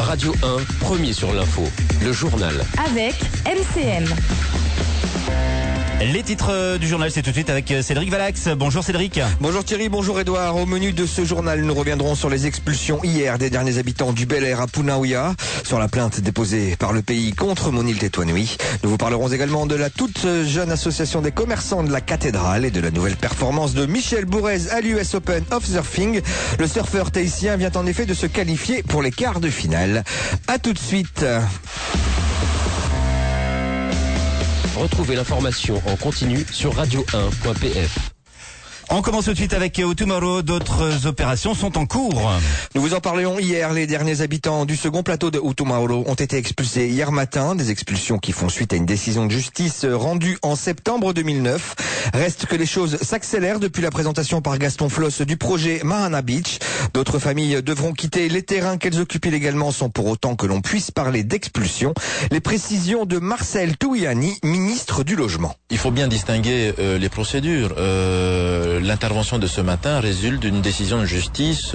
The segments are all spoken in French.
Radio 1, premier sur l'info. Le journal. Avec MCM. Les titres du journal, c'est tout de suite avec Cédric Valax. Bonjour Cédric. Bonjour Thierry, bonjour Edouard. Au menu de ce journal, nous reviendrons sur les expulsions hier des derniers habitants du Bel Air à Punaouia, sur la plainte déposée par le pays contre Monil Tetouanoui. Nous vous parlerons également de la toute jeune association des commerçants de la cathédrale et de la nouvelle performance de Michel Bourrez à l'US Open of Surfing. Le surfeur tahitien vient en effet de se qualifier pour les quarts de finale. À tout de suite. Retrouvez l'information en continu sur radio1.pf. On commence tout de suite avec Utumaro. D'autres opérations sont en cours. Nous vous en parlions hier. Les derniers habitants du second plateau de Utumaro ont été expulsés hier matin. Des expulsions qui font suite à une décision de justice rendue en septembre 2009. Reste que les choses s'accélèrent depuis la présentation par Gaston Floss du projet Mahana Beach. D'autres familles devront quitter les terrains qu'elles occupent illégalement sans pour autant que l'on puisse parler d'expulsion. Les précisions de Marcel Touiani, ministre du Logement. Il faut bien distinguer les procédures. L'intervention de ce matin résulte d'une décision de justice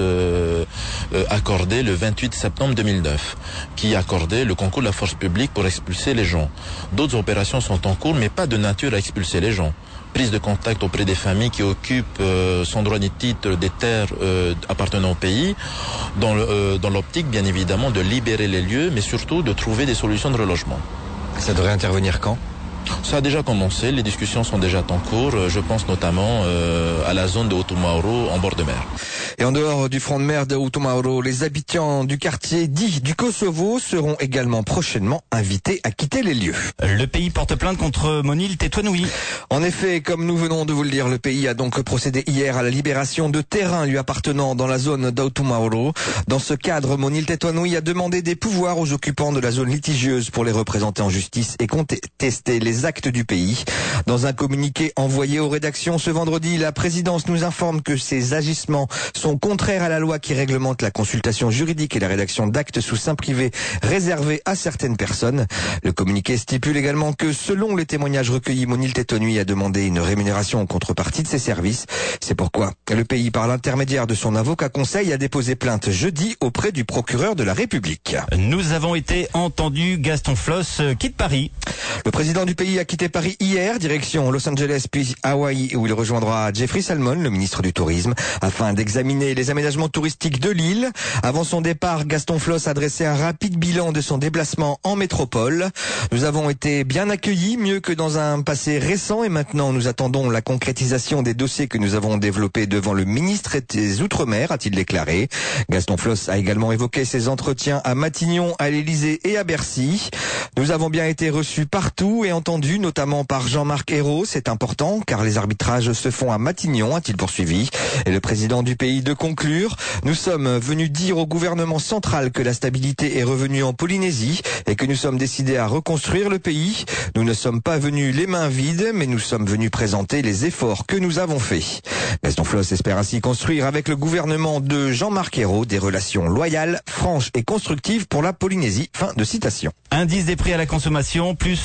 accordée le 28 septembre 2009, qui accordait le concours de la force publique pour expulser les gens. D'autres opérations sont en cours, mais pas de nature à expulser les gens. Prise de contact auprès des familles qui occupent sans droit ni titre des terres appartenant au pays, dans l'optique bien évidemment de libérer les lieux, mais surtout de trouver des solutions de relogement. Ça devrait intervenir quand ? Ça a déjà commencé, les discussions sont déjà en cours, je pense notamment à la zone de Utumaro en bord de mer. Et en dehors du front de mer de Utumaro, les habitants du quartier dit du Kosovo seront également prochainement invités à quitter les lieux. Le pays porte plainte contre Monil Tetouanoui. En effet, comme nous venons de vous le dire, le pays a donc procédé hier à la libération de terrains lui appartenant dans la zone d'Utumaro. Dans ce cadre, Monil Tetouanoui a demandé des pouvoirs aux occupants de la zone litigieuse pour les représenter en justice et contester les actes du pays. Dans un communiqué envoyé aux rédactions ce vendredi, la présidence nous informe que ces agissements sont contraires à la loi qui réglemente la consultation juridique et la rédaction d'actes sous seing privé réservés à certaines personnes. Le communiqué stipule également que selon les témoignages recueillis, Monil Tetouanoui a demandé une rémunération en contrepartie de ses services. C'est pourquoi le pays, par l'intermédiaire de son avocat conseil, a déposé plainte jeudi auprès du procureur de la République. Nous avons été entendus. Gaston Floss quitte Paris. Le président du pays a quitté Paris hier, direction Los Angeles puis Hawaï, où il rejoindra Jeffrey Salmon, le ministre du Tourisme, afin d'examiner les aménagements touristiques de l'île. Avant son départ, Gaston Floss a dressé un rapide bilan de son déplacement en métropole. Nous avons été bien accueillis, mieux que dans un passé récent, et maintenant nous attendons la concrétisation des dossiers que nous avons développés devant le ministre des Outre-mer, a-t-il déclaré. Gaston Floss a également évoqué ses entretiens à Matignon, à l'Élysée et à Bercy. Nous avons bien été reçus partout et entendus, notamment par Jean-Marc Ayrault. C'est important car les arbitrages se font à Matignon, a-t-il poursuivi. Et le président du pays de conclure: nous sommes venus dire au gouvernement central que la stabilité est revenue en Polynésie et que nous sommes décidés à reconstruire le pays. Nous ne sommes pas venus les mains vides, mais nous sommes venus présenter les efforts que nous avons faits. Gaston Floss espère ainsi construire avec le gouvernement de Jean-Marc Ayrault des relations loyales, franches et constructives pour la Polynésie. Fin de citation. Indice des prix à la consommation, plus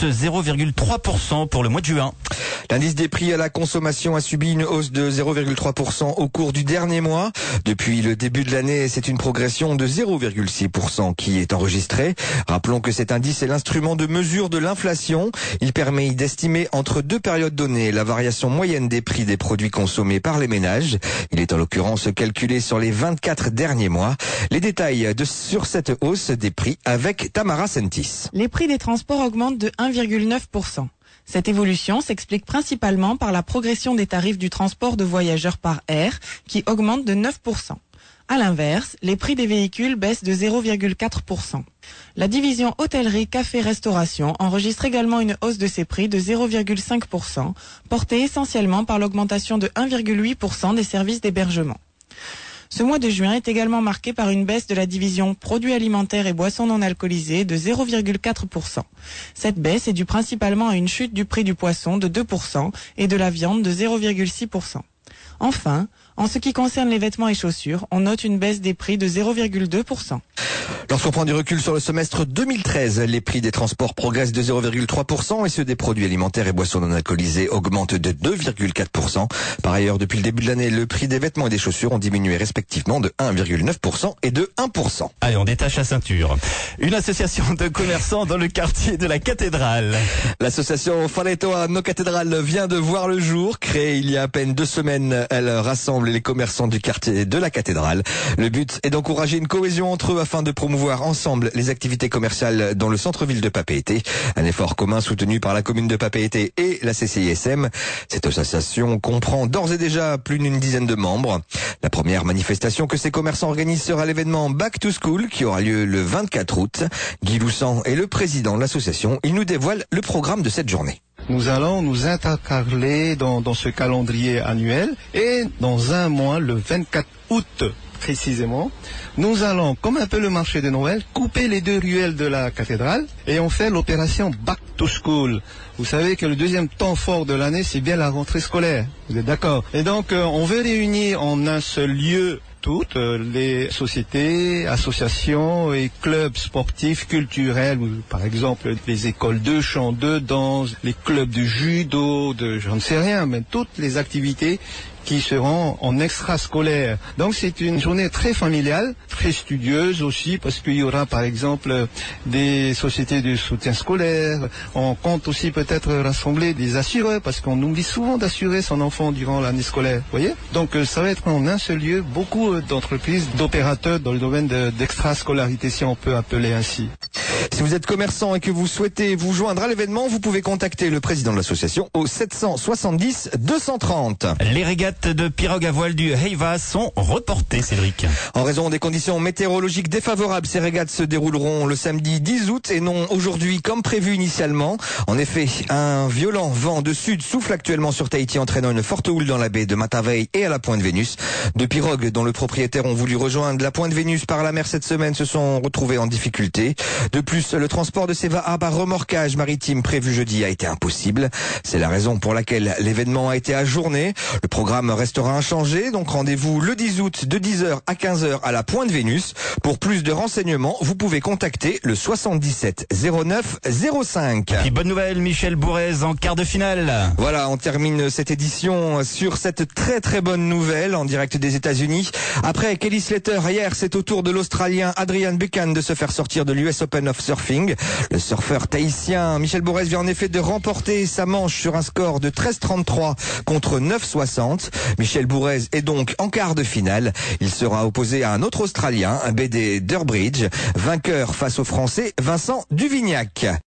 0,3% pour le mois de juin. L'indice des prix à la consommation a subi une hausse de 0,3% au cours du dernier mois. Depuis le début de l'année, c'est une progression de 0,6% qui est enregistrée. Rappelons que cet indice est l'instrument de mesure de l'inflation. Il permet d'estimer entre deux périodes données la variation moyenne des prix des produits consommés par les ménages. Il est en l'occurrence calculé sur les 24 derniers mois. Les détails sur cette hausse des prix avec Tamara Sentis. Les prix des transports augmentent de 1,9%. Cette évolution s'explique principalement par la progression des tarifs du transport de voyageurs par air qui augmente de 9%. À l'inverse, les prix des véhicules baissent de 0,4%. La division hôtellerie, café, restauration enregistre également une hausse de ses prix de 0,5%, portée essentiellement par l'augmentation de 1,8% des services d'hébergement. Ce mois de juin est également marqué par une baisse de la division produits alimentaires et boissons non alcoolisées de 0,4%. Cette baisse est due principalement à une chute du prix du poisson de 2% et de la viande de 0,6%. Enfin, En ce qui concerne les vêtements et chaussures, on note une baisse des prix de 0,2%. Lorsqu'on prend du recul sur le semestre 2013, les prix des transports progressent de 0,3% et ceux des produits alimentaires et boissons non alcoolisées augmentent de 2,4%. Par ailleurs, depuis le début de l'année, le prix des vêtements et des chaussures ont diminué respectivement de 1,9% et de 1%. Allez, on détache la ceinture. Une association de commerçants dans le quartier de la cathédrale. L'association Faletoa No Cathédrale vient de voir le jour. Créée il y a à peine 2 semaines, elle rassemble les commerçants du quartier de la cathédrale. Le but est d'encourager une cohésion entre eux afin de promouvoir ensemble les activités commerciales dans le centre-ville de Papeete. Un effort commun soutenu par la commune de Papeete et la CCISM. Cette association comprend d'ores et déjà plus d'une dizaine de membres. La première manifestation que ces commerçants organisent sera l'événement Back to School qui aura lieu le 24 août. Guy Loussan est le président de l'association. Il nous dévoile le programme de cette journée. Nous allons nous intercaler dans ce calendrier annuel et dans un mois, le 24 août précisément, nous allons, comme un peu le marché de Noël, couper les 2 ruelles de la cathédrale et on fait l'opération Back to School. Vous savez que le deuxième temps fort de l'année, c'est bien la rentrée scolaire. Vous êtes d'accord? Et donc, on veut réunir en un seul lieu toutes les sociétés, associations et clubs sportifs, culturels, par exemple les écoles de chant, de danse, les clubs de judo, je ne sais rien, mais toutes les activités qui seront en extrascolaire. Donc c'est une journée très familiale, très studieuse aussi, parce qu'il y aura par exemple des sociétés de soutien scolaire. On compte aussi peut-être rassembler des assureurs, parce qu'on oublie souvent d'assurer son enfant durant l'année scolaire. Vous voyez? Donc ça va être en un seul lieu beaucoup d'entreprises, d'opérateurs dans le domaine d'extrascolarité, si on peut appeler ainsi. Si vous êtes commerçant et que vous souhaitez vous joindre à l'événement, vous pouvez contacter le président de l'association au 770 230. Les régates de pirogue à voile du Heiva sont reportées, Cédric. En raison des conditions météorologiques défavorables, ces régates se dérouleront le samedi 10 août et non aujourd'hui comme prévu initialement. En effet, un violent vent de sud souffle actuellement sur Tahiti, entraînant une forte houle dans la baie de Matavai et à la Pointe Vénus. Deux pirogues dont le propriétaire ont voulu rejoindre la Pointe Vénus par la mer cette semaine se sont retrouvées en difficulté. De plus, le transport de ces vaha par remorquage maritime prévu jeudi a été impossible. C'est la raison pour laquelle l'événement a été ajourné. Le programme restera inchangé, donc rendez-vous le 10 août de 10h à 15h à la Pointe Vénus. Pour plus de renseignements, vous pouvez contacter le 77 09 05. Et bonne nouvelle, Michel Bourrez en quart de finale. Voilà, on termine cette édition sur cette très très bonne nouvelle en direct des États-Unis. Après Kelly Slater hier, c'est au tour de l'Australien Adrian Buchan de se faire sortir de l'US Open of Surfing. Le surfeur tahitien Michel Bourrez vient en effet de remporter sa manche sur un score de 13,33 contre 9,60. Michel Bourrez est donc en quart de finale. Il sera opposé à un autre Australien, un BD Durbridge, vainqueur face au Français Vincent Duvignac.